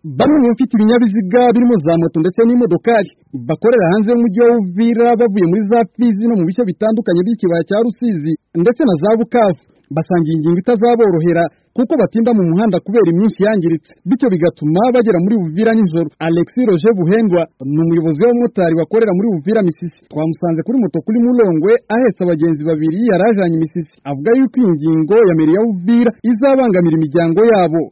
Bamwe mu bafite ibinyabiziga birimo za moto ndetse n'imodokari bakorera hanze y'umujyi wa Uvira bavuye muri za Fizi no mu bice bitandukanye by'ikibaya cya Rusizi ndetse na za Bukavu basangiye ingingo itazaborohera kuko batinda mu muhanda kubera imyinshi yangiritse bityo bigatuma bagera muri Uvira nijoro. Alexis Roger Buhendwa ni umuyobozi w'abamotari bakorera muri Uvira Misisi. Twamusanze kuri moto kuri Mulongwe ahetse abagenzi babiri yarajanye Misisi, avuga yuko ingingo ya meri ya Uvira izabangamira imiryango yabo.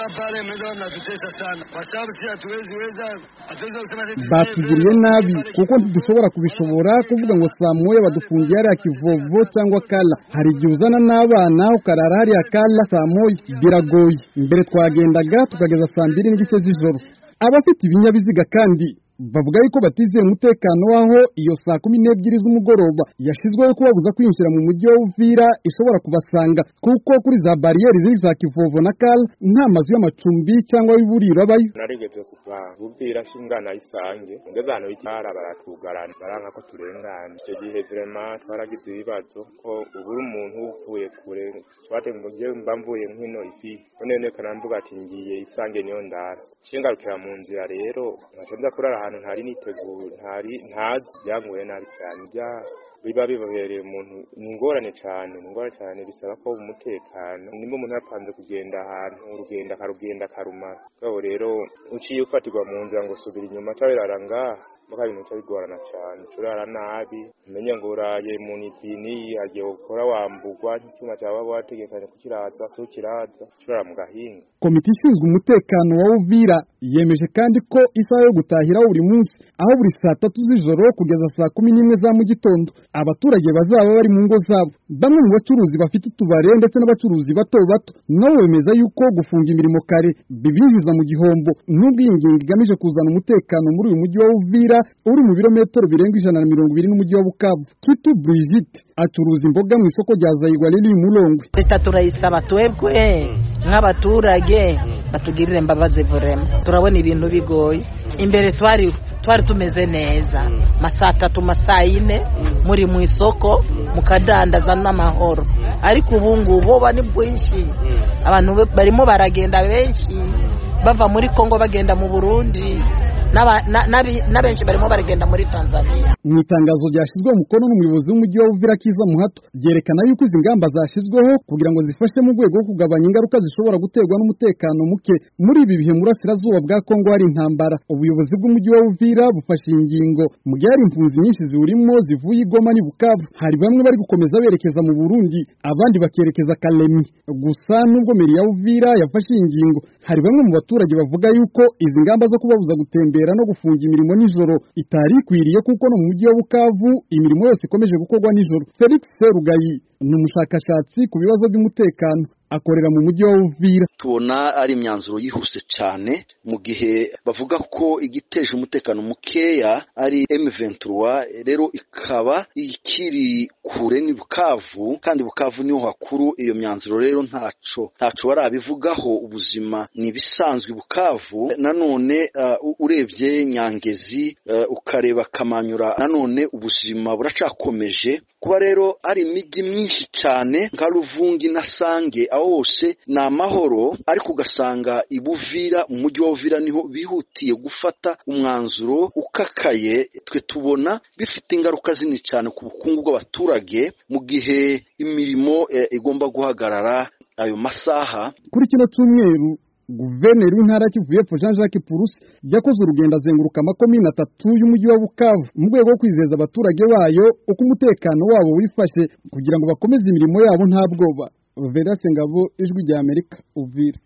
Batugiriye nabi kuko ntidushobora kubishobora kuvuga ngo saa moya badufungiye hariya Kivovo cyangwa Kala, hari igihe uzana n'abana ukarara hariya Kala saa moya biragoye. Mbere twagendaga tukageza saa 2 n'igice z'ijoro. Abafite ibinyabiziga kandi bavuga yuko batizeye umutekano waho iyo saa 12 z'umugoroba yashizweho kubabuza kwinjira mu mujyi wa Uvira ishobora kubasanga kuko kuri za barriere ziri za Kivovo na Kala nta mazu y'amacumbi cyangwa y'uburiro abayo. Narigeze kuva Uvira shingana isange ngezano itara baratugarana baranga ko turengana. Icyo gihe vraiment twaragize ibibazo ko uburi umuntu upfuye kure twate ngo je mbamvuye nkino ifi none kanambuga ati ngiye isange niyo ndara shingarukira mu nzira rero nkaje kurara ahantu ntari niteguye ntazi byangoye nabi cyane biba bibabereye umuntu ningorane cyane bisaba ko umutekano nimba umuntu yapanze kugenda ahantu urugenda karuma kabo rero uciye ufatirwa mu nzira ngo subira inyuma cyabiraranga baka ibintu cyabigorana cyane turara nabi umenye ngo uraye mu nidini agiye gukora wambugwa cyuma cyaba wategekanye kukiraza sukiraza turara mu gahinga. Komite ishinzwe umutekano wa Uvira yemeje kandi ko isaha yo gutahira buri munsi aho buri saa 3 z'ijoro kugeza saa 11 za mu gitondo abaturage bazaba bari mu ngo zabo. Bamwe mu bacuruzi bafite utubare ndetse n'abacuruzi bato nabo bemeza yuko gufunga imirimo kare bibinjiza mu gihombo n'ubwo iyi ngingo igamije kuzana umutekano muri uyu mujyi wa Uvira uri mu birometero birenga 120 n'umujyi wa Bukavu. Kitu Brigitte acuruza imboga mu isoko rya Zayigwa riri Mulongwe. Leta turayisaba twebwe nk'abaturage batugirire imbabazi vrema, turabona ibintu bigoye. Imbere twari tumeze neza masaa 3 masaa 4 muri mu isoko mukadandaza n'amahoro, ariko ubu ngubu bani bwinshi abantu barimo baragenda benshi bava muri Kongo bagenda mu Burundi n'abenshi barimo baragenda muri Tanzania. Mu itangazo ryashizwe umukono n'umuyobozi w'umujyi wa Uvira Kiza Muhato ryerekana yuko izi ngamba zashizweho kugira ngo zifashe mu rwego rwo kugabanya ingaruka zishobora guterwa n'umutekano muke muri ibi bihe murasirazuba bwa Kongo hari intambara. Ubuyobozi bw'umujyi wa Uvira bufashe ingingo mu gihe hari impunzi nyinshi ziwurimo zivuye i Goma ni Bukavu. Hari bamwe bari gukomeza berekeza mu Burundi abandi bakerekeza Kalemi. Gusa nubwo meri ya Uvira yafashe ingingo hari bamwe mu baturage bavuga yuko izi ngamba zo kubabuza gutembera no gufunga imirimo nijoro itari kwiriye kuko no mu mujyi wa Bukavu imirimo yose ikomeje gukorwa nijoro. Felix Serugayi ni umushakashatsi ku bibazo by'umutekano akorera mu mujyi wa Uvira. Tubona ari imyanzuro yihuse cyane mu gihe bavuga ko igiteje umutekano mukeya ari M23 rero ikaba ikiri kure ni Bukavu kandi Bukavu niho hakuru. Iyo myanzuro rero ntaco barabivugaho, ubuzima ni bisanzwe Bukavu. Nanone urebye Nyangezi ukareba Kamanyura nanone ubuzima buracakomeje kuba rero ari imijyi myinshi cyane nka Ruvungi na Sange hose na mahoro, ariko ugasanga ibuvira umujyi wa Uvira niho bihutiye gufata umwanzuro ukakaye. Twe tubona bifite ingaruka zini cyane ku bukungu bw'abaturage mu gihe imirimo igomba guhagarara ayo masaha. Kuri kino cyumweru Guverineri w'intara Kivu y'Epfo Jean-Jacques Purusi yakoze urugendo azenguruka amakomine 3 y'umujyi wa Bukavu mu rwego rwo kwizeza abaturage bayo uko umutekano wabo wifashe kugira ngo bakomeze imirimo yabo nta bwoba. Vera Sengabo, Ijwi ry'Amerika, Uvira.